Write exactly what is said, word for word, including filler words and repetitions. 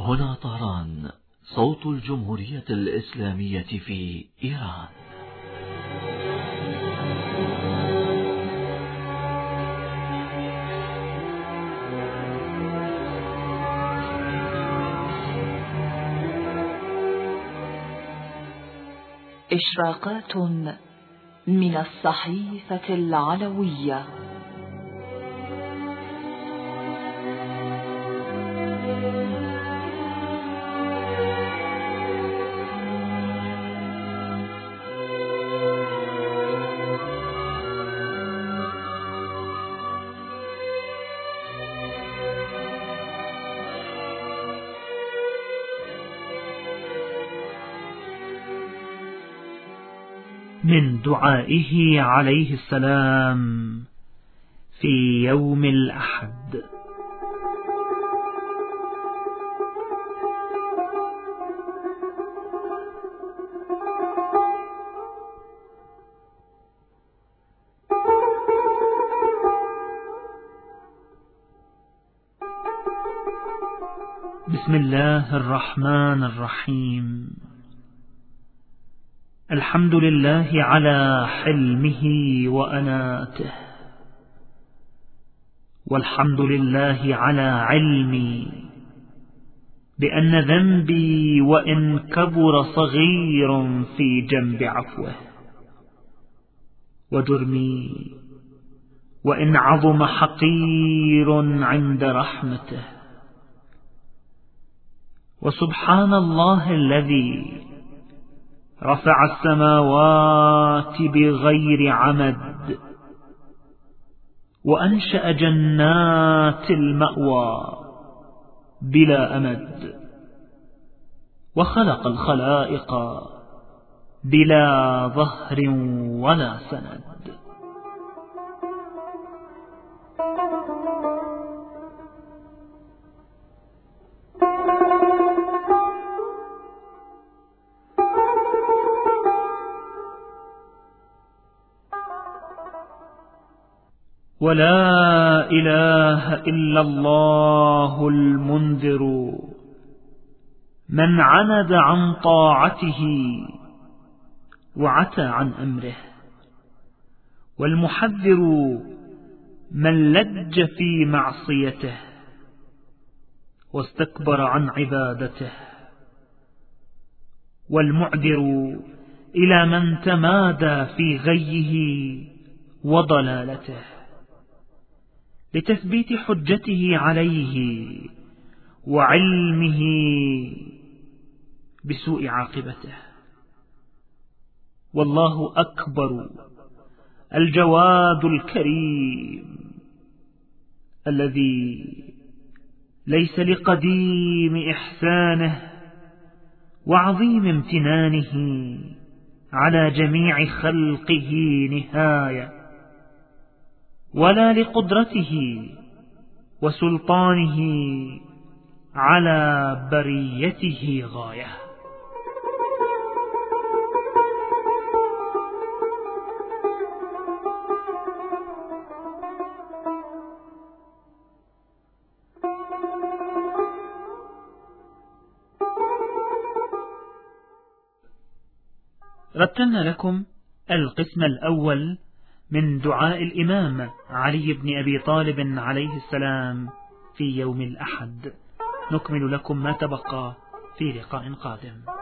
هنا طهران، صوت الجمهورية الإسلامية في إيران. إشراقات من الصحيفة العلوية. من دعائه عليه السلام في يوم الأحد. بسم الله الرحمن الرحيم. الحمد لله على حلمه وأناته، والحمد لله على علمي بأن ذنبي وإن كبر صغير في جنب عفوه، وجرمي وإن عظم حقير عند رحمته. وسبحان الله الذي رفع السماوات بغير عمد، وأنشأ جنات المأوى بلا أمد، وخلق الخلائق بلا ظهر ولا سند. ولا إله إلا الله المنذر من عند عن طاعته وعتى عن أمره، والمحذر من لج في معصيته واستكبر عن عبادته، والمعذر إلى من تمادى في غيه وضلالته لتثبيت حجته عليه وعلمه بسوء عاقبته. والله أكبر الجواد الكريم الذي ليس لقديم إحسانه وعظيم امتنانه على جميع خلقه نهاية، ولا لقدرته وسلطانه على بريته غاية. رتلنا لكم القسم الأول من دعاء الإمام علي بن أبي طالب عليه السلام في يوم الأحد. نكمل لكم ما تبقى في لقاء قادم.